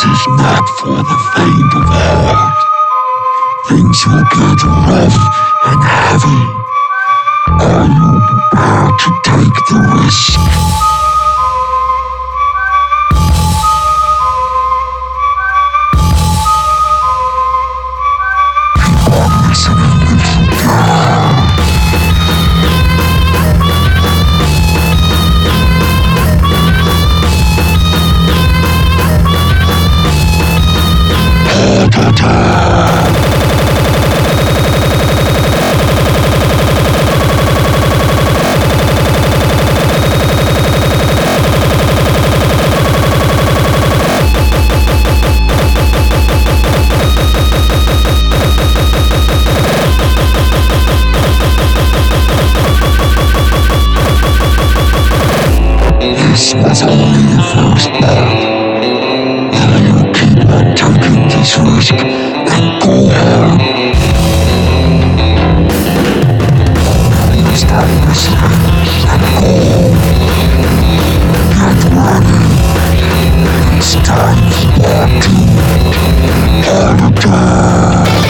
is not for the faint of heart. Things will get rough and heavy. Are you prepared to take the risk? Keep on listening if you can. This was only the first part. Will you keep on taking this risk and go hard? You start listening and go. Get ready. It's time for part 2. Heart attack.